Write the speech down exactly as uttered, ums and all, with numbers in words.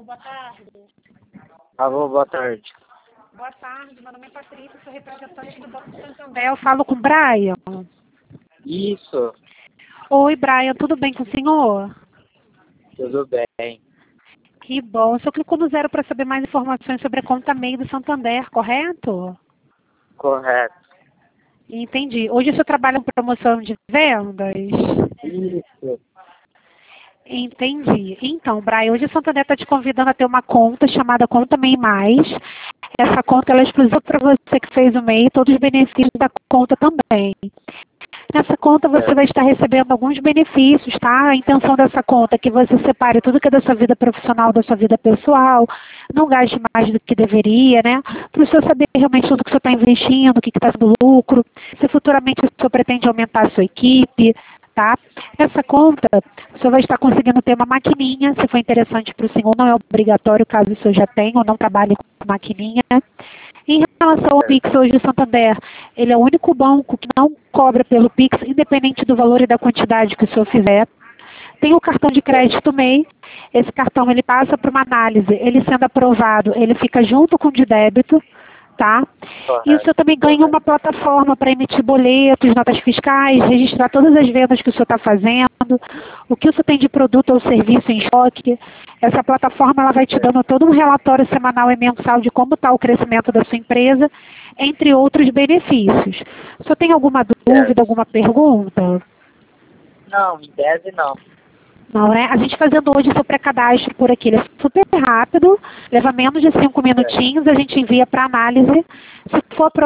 boa tarde. Alô, boa tarde. Boa tarde, meu nome é Patrícia, sou representante do Banco Santander. Eu falo com o Brian. Isso, Oi, Brian, tudo bem com o senhor? tudo bem. Que bom. O senhor clicou no zero para saber mais informações sobre a conta MEI do Santander, correto? Correto. Entendi. Hoje o senhor trabalha com promoção de vendas? Isso. Entendi. Então, Brian, hoje o Santander está te convidando a ter uma conta chamada Conta MEI Mais. Essa conta ela é exclusiva para você que fez o MEI e todos os benefícios da conta também. Nessa conta você vai estar recebendo alguns benefícios, tá? A intenção dessa conta é que você separe tudo que é da sua vida profissional, da sua vida pessoal, não gaste mais do que deveria, né? Para o senhor saber realmente tudo que o senhor está investindo, o que está dando lucro, se futuramente o senhor pretende aumentar a sua equipe, tá? Essa conta, o senhor vai estar conseguindo ter uma maquininha, se for interessante para o senhor, não é obrigatório caso o senhor já tenha ou não trabalhe com maquininha. Em relação ao Pix hoje do Santander, ele é o único banco que não cobra pelo Pix, independente do valor e da quantidade que o senhor fizer. Tem o cartão de crédito MEI, esse cartão ele passa para uma análise, ele sendo aprovado, ele fica junto com o de débito, tá? E o senhor também ganha uma plataforma para emitir boletos, notas fiscais, registrar todas as vendas que o senhor está fazendo, o que o senhor tem de produto ou serviço em estoque. Essa plataforma ela vai te dando todo um relatório semanal e mensal de como está o crescimento da sua empresa, entre outros benefícios. O senhor tem alguma dúvida, alguma pergunta? Não, em tese não. Não, né? A gente fazendo hoje o seu pré-cadastro por aqui, ele é super rápido, leva menos de cinco minutinhos, a gente envia para análise. Se for